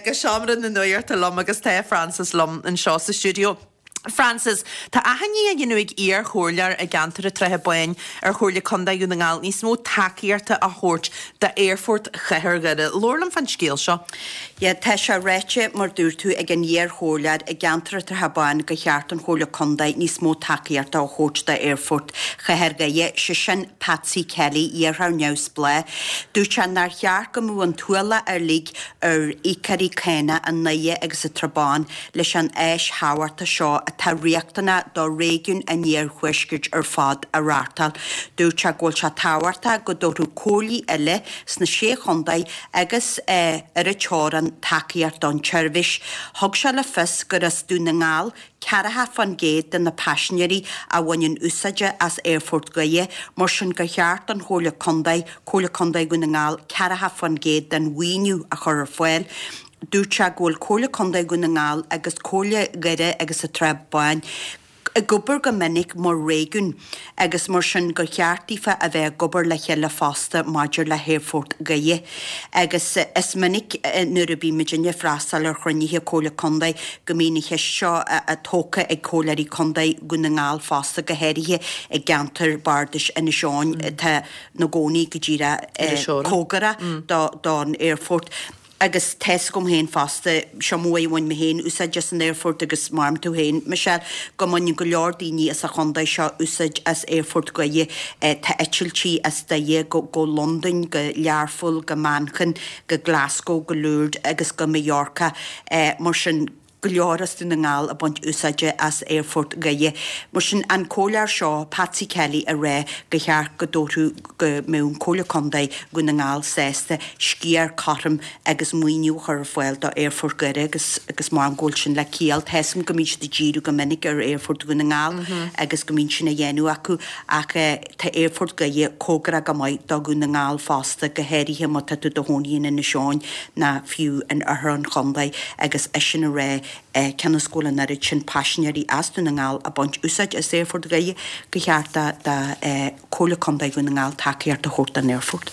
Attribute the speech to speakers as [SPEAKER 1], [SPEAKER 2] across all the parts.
[SPEAKER 1] go seamran na nuirta lom agus té Francis lom in seo sa studio. Francis, tá ahanní a dhéanúig ar chóirlear a gantar a trethe buin ar chóirle condaú na ngáil ní smó takeíarta a chóirt de Airfort cheithir gada. Lorlam fan scéal seo?
[SPEAKER 2] Ja, tá se réite mar dúr tú ag an níor chóirlear a gantar a trethe buin go cheart an chóirle condaú ní smó takeíarta a chóirt de Airfort cheithir gada se sin Patsy Kelly ar neus ble. Dú se nar cheart go mú an tuala ar lig ar icarí céine an naie agus a trabán leis an éis háhairta seo a tá riachtainna do réigiún a níor chuiscirt ar fad a rátal. Dúirt se ghfuil se táhairta go dóú cólaí eile sna sé chundaí agus ar a teoran takeíart don tseirbhis. Thug se le fis gur as dú na ngáil cearatha fan géad den na passeaneirí a bhain úsáide as Airfort gaie mar sin go cheart an chóla condaí go na ngáil cearatha fan géad den mhaoiniú a chur ar foiil. Dúirt se ghfuil chóla condaí go na ngáil agus chóla gaire agus a treb bain. A gobar go minic mar réigiún agus mar sin go cheartífa a bheith gobar le chéile fásta maidir le Airfort gaie. Agus is minic nuair a bhí Virginia freastal ar chrunnithe chóla condaí go mínithe seo a tóca ag chólaí condaí go na ngáil fásta go héirithe ag gantar bardis ina seáin tá na gcónaí go dtíra cógara don Airfort. Agus tes gom héin fasta seo mhain me héin úsáid just an Airfort agus marm tú héin. Michelle go manin go leor daoine as a chundaí seo úsáid as Airfort gaie tá etiltí as daie go London, go Learful, go Manchan, go Glasgow, go Lourdes agus go Mallorca mar sin go leoras dú na ngáil a buint úsáide as Airfort gaie. Mar sin an cólair seo Patsy Kelly a ré go cheart go dóú go mún cóla condaí go na ngáil sésta scíar carm agus muoiniú chur foiil do Airfort gaire agus mar an ggóil sin le cíal teism go míid de díú go minic ar Airfort go na ngáil agus go míid sin a dhéanú acu ach tá Airfort gaie cógra go maiid do go na ngáil fásta go héirithe má tú do hóíon in na seáin na fiú an ar an condaí agus é sin a ré cena scóla na sin passeaneirí asú na ngáil a buint úsáid is Airfort gaie go chearta de cóla condaí go na ngáil takeíart a chót an Airfort.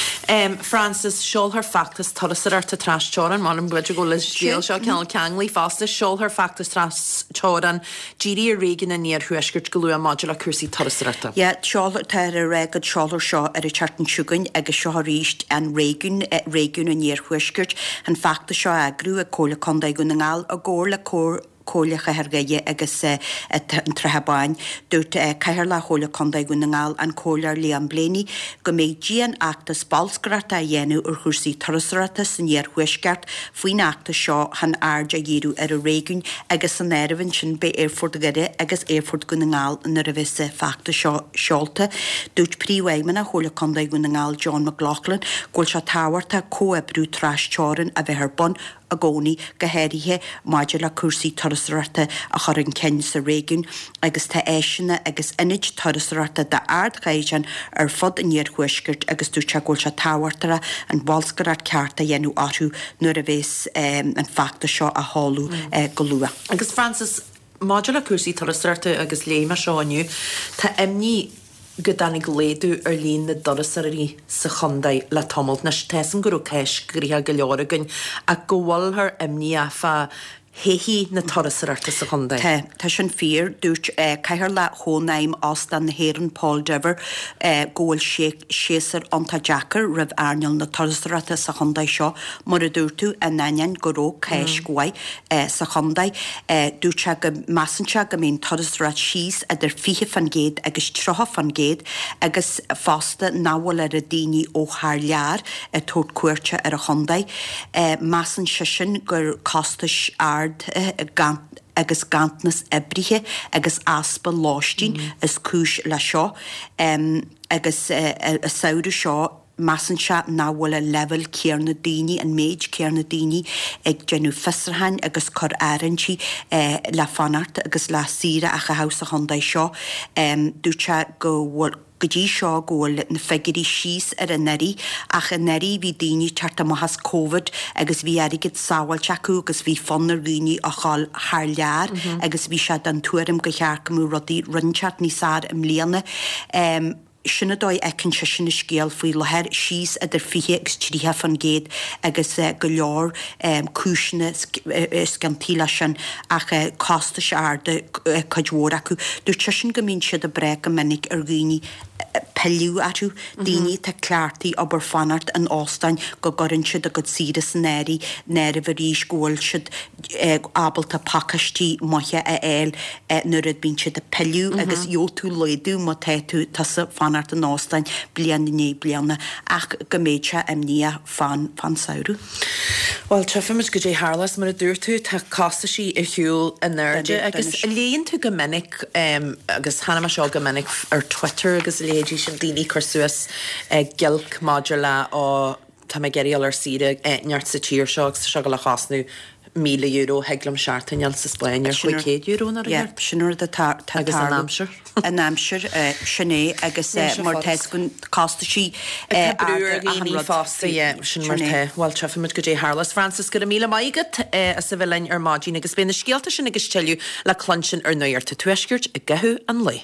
[SPEAKER 1] Francis, seol her factus torasar ta trasteoran mar an bleidir go leis scéal seo ceann ceanglí fásta seol her factus trasteoran dírí a réigean a níor thuiscirt go luú a maidir a cuasaí torasarta.
[SPEAKER 2] Ja, seol tar a régad seolar seo ar a chartan siúgain agus seo ríist an réigiún a níor thuiscirt an factus seo agrú a cóla condaí go na ngáil a ggóir le cóla cheithir gaie agus an trehabáin dúirt ceithir le chóla condaí go na ngáil an cólar líon bléní go méid dían achtas balsgrata a dhéanú ar chusaí torasarata san níor thuisceart faoin achtas seo han airde díú ar a réigiún agus an éiribhann sin be Airfort gaire agus Airfort go na ngáil nar a bheith facta seo seolta. Dúirt príomhhaimena a chóla condaí go na ngáil John McLaughlin ghfuil se táhairta comhabrú trasteoran a bheith ar bun a gcónaí go héirithe maidir le cuasaí torasarata a chur an cinn sa réigiún agus tá éisina agus inid torasarata de ardghaidan ar fud in níor thuiscirt agus dúirt se ghfuil se táhairtara an bhallsgarad cearta dhéanú áthú nuair a bhés an facta seo a háú go luath.
[SPEAKER 1] Agus Francis, maidir le cuasaí torasarata agus léime seo aniu tá imní go danig léadú ar líon na dorasarí sa chundaí le tomult na tesan gurú ceis gríthe go leoragain a go bhfuil thar imní afa héhí na torasarta sa chundaí.
[SPEAKER 2] Tá sin fír dúirt ceithir le hónaim as den na héan Paul Dever ggóil séasar anta Jackar rah airneal na torasarta sa chundaí seo mar a dúirtú a nain goró ceis gwaid sa chundaí dúirt se go measanse go mbeon torasrat síos idir 4 fan géad agus 3 fan géad agus fásta náhfuil ar a daoine ó thar lear a tót cuairte ar a chundaí measan sin gur costais agus gantnas ebrithe agus aspa láistín is cúis le seo agus a saoire seo measan se náhfuil a level céar na daoine an méid céar na daoine ag genú fisarthain agus chur airintí le fanart agus le síre a chahaus a chundaí seo dúirt se go bhfuil go dtí seo ggóil na feigurí síos ar a neirí ach a neirí bhí daoine teartta mahas COVID agus bhí airigid sábhailte acu agus bhí fannar riúní a cháil thar lear agus bhí se an tuairim go chearcamú rodí rinseart ní sár im líana sinna dóid ecinn se sinna scéal faoi lethir síos idir fihe agus tríthe fan géad agus go leor cúisina scantíla sin ach costa se arda cadhór acu. Dúirt se sin gomín siad a bre go minic ar ghaoine peliú atú daoine tá cleartaí aber fanart an ástein go gorann siad a go síras néri néir a bhríos ggóil siad ábalta pakastí maithe a éil nuair a bín siad a peliú agus jótú leidú má téú tá sa fanart an ástein blianana né blianana ach go méidse nia fan saoú.
[SPEAKER 1] Well, trefimid go dé hálas mar a dúirtú tá casa sí i hiúil a nerde agus léonn tú go minic agus hanama seo go minic ar Twitter agus léidir sin daoine chu suas gilc modula ó tá me geirí ar siide neart sa tíir seach se go le chasnú €1,000 heglam seaartain sa Spáin ar €100 na
[SPEAKER 2] sinúir
[SPEAKER 1] agus an amsir.
[SPEAKER 2] An amsir sinné agus mar gon casta sí
[SPEAKER 1] brúí fásta sin mar bhil trefimid go dé Harlas Francis go míle maigad a sa bhlein ar mádín agus béna scialta sin agus teú le clansin ar nuir tá tuiscirt a gathú an lei.